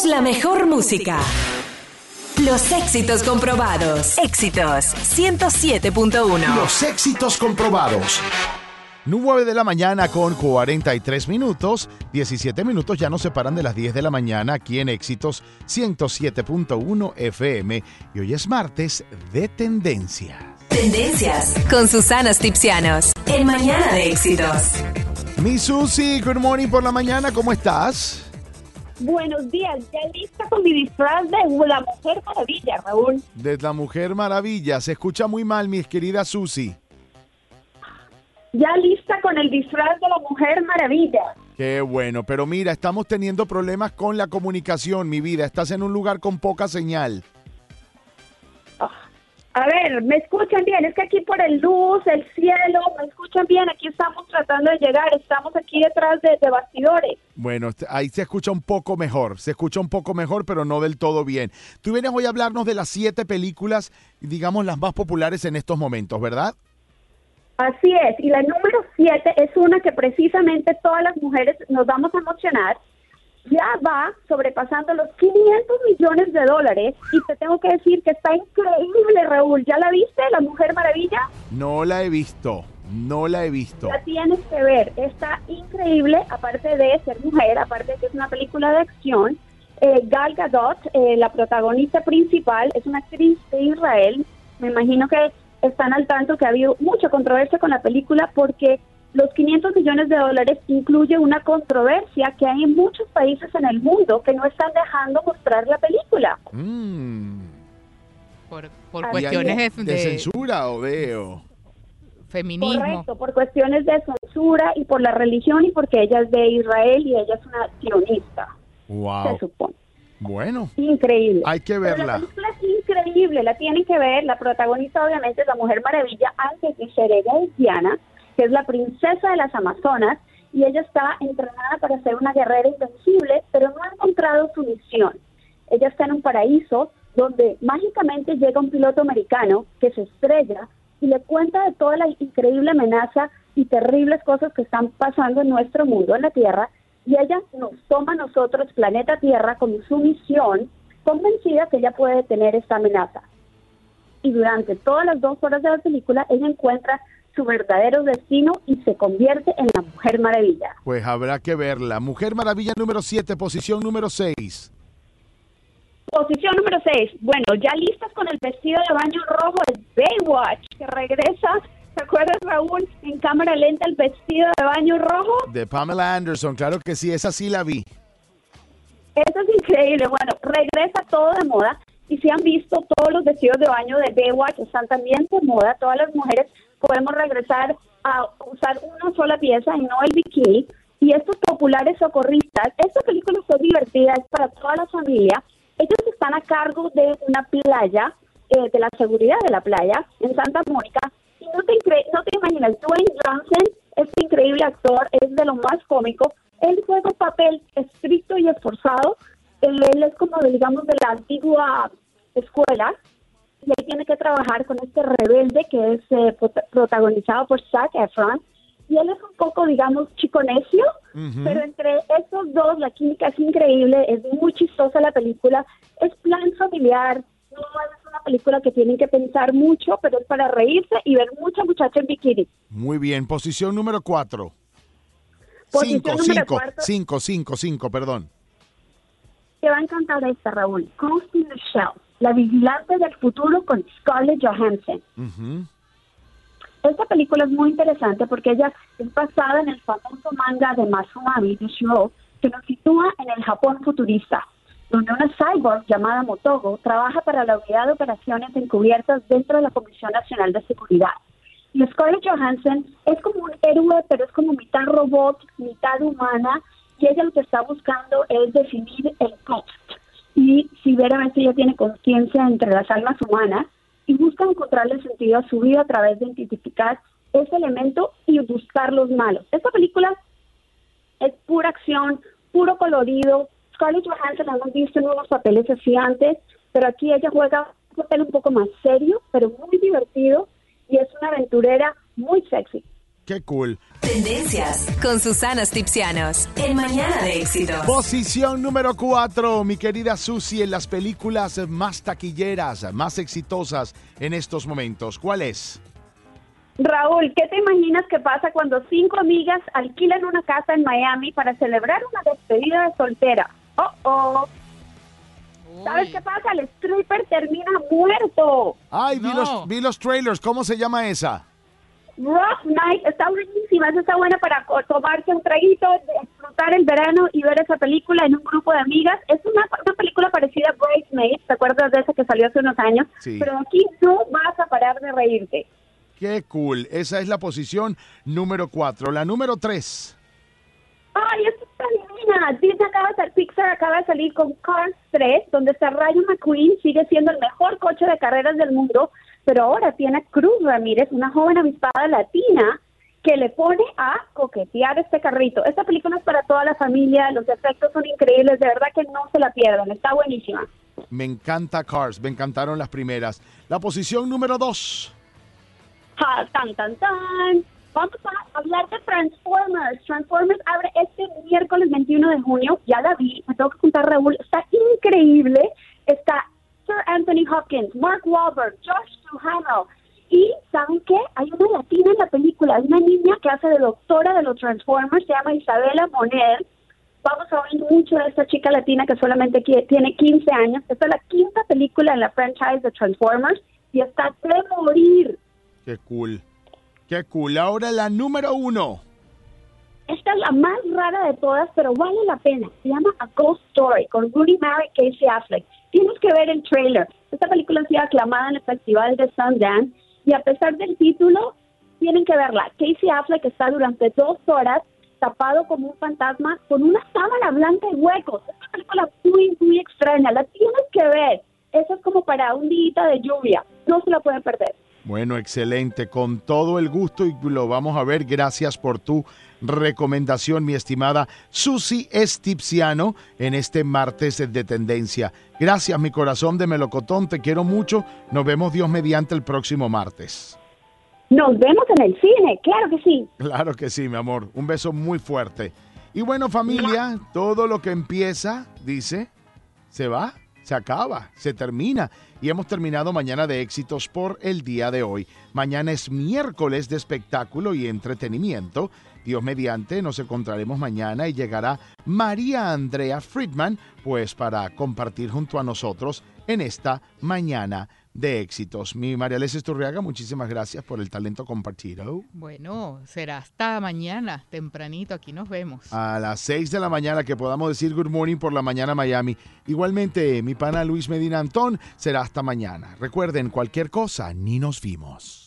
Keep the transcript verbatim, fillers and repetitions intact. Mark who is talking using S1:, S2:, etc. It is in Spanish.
S1: Somos la mejor música. Los éxitos comprobados. Éxitos ciento siete punto uno.
S2: Los éxitos comprobados. nueve de la mañana con cuarenta y tres minutos. diecisiete minutos ya nos separan de las diez de la mañana aquí en Éxitos ciento siete punto uno F M. Y hoy es martes de Tendencias.
S1: Tendencias con Susana Stipsianos. En Mañana de Éxitos.
S2: Mi Susi, good morning por la mañana, ¿cómo estás?
S3: Buenos días, ya lista con mi disfraz de la Mujer Maravilla, Raúl.
S2: De la Mujer Maravilla, se escucha muy mal, mi querida Susi.
S3: Ya lista con el disfraz de la Mujer Maravilla.
S2: Qué bueno, pero mira, estamos teniendo problemas con la comunicación, mi vida. Estás en un lugar con poca señal.
S3: Oh. A ver, ¿me escuchan bien? Es que aquí por el luz, el cielo, ¿me escuchan bien? Aquí estamos tratando de llegar, estamos aquí detrás de, de bastidores.
S2: Bueno, ahí se escucha un poco mejor, se escucha un poco mejor, pero no del todo bien. Tú vienes hoy a hablarnos de las siete películas, digamos, las más populares en estos momentos, ¿verdad?
S3: Así es, y la número siete es una que precisamente todas las mujeres nos vamos a emocionar. Ya va sobrepasando los quinientos millones de dólares y te tengo que decir que está increíble, Raúl. ¿Ya la viste, La Mujer Maravilla?
S2: No la he visto, no la he visto.
S3: La tienes que ver, está increíble, aparte de ser mujer, aparte de que es una película de acción. Eh, Gal Gadot, eh, la protagonista principal, es una actriz de Israel. Me imagino que están al tanto que ha habido mucha controversia con la película porque los quinientos millones de dólares incluye una controversia que hay en muchos países en el mundo que no están dejando mostrar la película.
S2: Mm.
S4: Por, por cuestiones de,
S2: de, de censura o veo.
S4: Feminismo.
S3: Correcto, por cuestiones de censura y por la religión y porque ella es de Israel y ella es una sionista.
S2: Wow.
S3: Se supone.
S2: Bueno.
S3: Increíble.
S2: Hay que verla.
S3: Pero la película es increíble, la tienen que ver. La protagonista obviamente es la Mujer Maravilla, antes de ser ella es Diana, que es la princesa de las Amazonas, y ella está entrenada para ser una guerrera invencible, pero no ha encontrado su misión. Ella está en un paraíso donde mágicamente llega un piloto americano que se estrella y le cuenta de toda la increíble amenaza y terribles cosas que están pasando en nuestro mundo, en la Tierra, y ella nos toma a nosotros, planeta Tierra, como su misión, convencida que ella puede detener esta amenaza. Y durante todas las dos horas de la película, ella encuentra su verdadero destino y se convierte en la Mujer Maravilla.
S2: Pues habrá que verla. Mujer Maravilla número siete, posición número seis.
S3: Posición número seis. Bueno, ya listas con el vestido de baño rojo de Baywatch, que regresa, ¿te acuerdas, Raúl? En cámara lenta el vestido de baño rojo.
S2: De Pamela Anderson, claro que sí, esa sí la vi.
S3: Eso es increíble. Bueno, regresa todo de moda. Y si han visto, todos los vestidos de baño de Baywatch están también de moda. Todas las mujeres podemos regresar a usar una sola pieza y no el bikini. Y estos populares socorristas, esta película es divertida, es para toda la familia. Ellos están a cargo de una playa, eh, de la seguridad de la playa, en Santa Mónica. Y no te, incre- no te imaginas, Dwayne Johnson, este increíble actor, es de lo más cómico. Él juega un papel estricto y esforzado. Él, él es como, de, digamos, de la antigua escuela. Y él tiene que trabajar con este rebelde que es eh, prot- protagonizado por Zac Efron. Y él es un poco, digamos, chico necio, uh-huh. Pero entre estos dos la química es increíble, es muy chistosa la película, es plan familiar, no es una película que tienen que pensar mucho, pero es para reírse y ver mucha muchacha en bikini.
S2: Muy bien, posición número cuatro.
S3: Posición
S2: cinco,
S3: número
S2: cinco,
S3: cuatro.
S2: cinco, cinco, cinco, perdón.
S3: Te va a encantar esta, Raúl. Ghost in the Shell, la vigilante del futuro con Scarlett Johansson.
S2: Uh-huh.
S3: Esta película es muy interesante porque ella es basada en el famoso manga de Masumami Yoshiro, que nos sitúa en el Japón futurista, donde una cyborg llamada Motogo trabaja para la unidad de operaciones encubiertas dentro de la Comisión Nacional de Seguridad. Y Scarlett Johansson es como un héroe, pero es como mitad robot, mitad humana, y ella lo que está buscando es definir el ghost. Y si ver a ver si ella tiene conciencia entre las almas humanas, y busca encontrarle sentido a su vida a través de identificar ese elemento y buscar los malos. Esta película es pura acción, puro colorido. Scarlett Johansson la hemos visto en unos papeles así antes, pero aquí ella juega un papel un poco más serio, pero muy divertido, y es una aventurera muy sexy.
S2: Qué cool.
S1: Tendencias con Susana Stipsianos en Mañana de Éxitos.
S2: Posición número cuatro, mi querida Susi, en las películas más taquilleras, más exitosas en estos momentos. ¿Cuál es?
S3: Raúl, ¿qué te imaginas que pasa cuando cinco amigas alquilan una casa en Miami para celebrar una despedida de soltera? Oh, oh. ¿Sabes qué pasa? El stripper termina muerto.
S2: Ay, vi,
S4: No.
S2: los, vi los trailers. ¿Cómo se llama esa?
S3: Rough Night está buenísima, esa está buena para co- tomarse un traguito, disfrutar el verano y ver esa película en un grupo de amigas. Es una, una película parecida a Bridesmaids, ¿te acuerdas de esa que salió hace unos años?
S2: Sí.
S3: Pero aquí no vas a parar de reírte.
S2: Qué cool. Esa es la posición número cuatro. La número tres.
S3: Ay, esto está divina. Disney acaba de, Pixar acaba de salir con Cars tres, donde está Rayo McQueen, sigue siendo el mejor coche de carreras del mundo, pero ahora tiene a Cruz Ramírez, una joven avispada latina, que le pone a coquetear este carrito. Esta película es para toda la familia, los efectos son increíbles, de verdad que no se la pierdan, está buenísima.
S2: Me encanta Cars. Me encantaron las primeras. La posición número dos.
S3: Ja, tan, tan, tan. Vamos a hablar de Transformers. Transformers abre este miércoles veintiuno de junio. Ya la vi, me tengo que contar, Raúl. Está increíble. Está Sir Anthony Hopkins, Mark Wahlberg, Josh Duhamel. Y, ¿saben qué? Hay una latina en la película. Hay una niña que hace de doctora de los Transformers. Se llama Isabela Moner. Vamos a oír mucho de esta chica latina que solamente qui- tiene quince años. Esta es la quinta película en la franchise de Transformers. Y está de morir.
S2: Qué cool. Qué cool. Ahora la número uno.
S3: Esta es la más rara de todas, pero vale la pena. Se llama A Ghost Story, con Rooney Mara y Casey Affleck. Tienes que ver el trailer. Esta película ha sido aclamada en el Festival de Sundance, y a pesar del título, tienen que verla. Casey Affleck está durante dos horas tapado como un fantasma con una sábana blanca y huecos. Es una película muy, muy extraña. La tienes que ver. Eso es como para un día de lluvia. No se la pueden perder.
S2: Bueno, excelente. Con todo el gusto y lo vamos a ver. Gracias por tu recomendación, mi estimada Susi Stipsiano, en este martes de Tendencia. Gracias, mi corazón de melocotón. Te quiero mucho. Nos vemos Dios mediante el próximo martes.
S3: Nos vemos en el cine, claro que sí.
S2: Claro que sí, mi amor. Un beso muy fuerte. Y bueno, familia, todo lo que empieza, dice, se va, se acaba, se termina. Y hemos terminado Mañana de Éxitos por el día de hoy. Mañana es miércoles de espectáculo y entretenimiento. Dios mediante, nos encontraremos mañana y llegará María Andrea Friedman, pues para compartir junto a nosotros en esta Mañana de Éxitos. Mi María Alesia Esturriaga, muchísimas gracias por el talento compartido.
S4: Bueno, será hasta mañana, tempranito, aquí nos vemos.
S2: A las seis de la mañana que podamos decir good morning por la mañana Miami. Igualmente, mi pana Luis Medina Antón, será hasta mañana. Recuerden, cualquier cosa, ni nos vimos.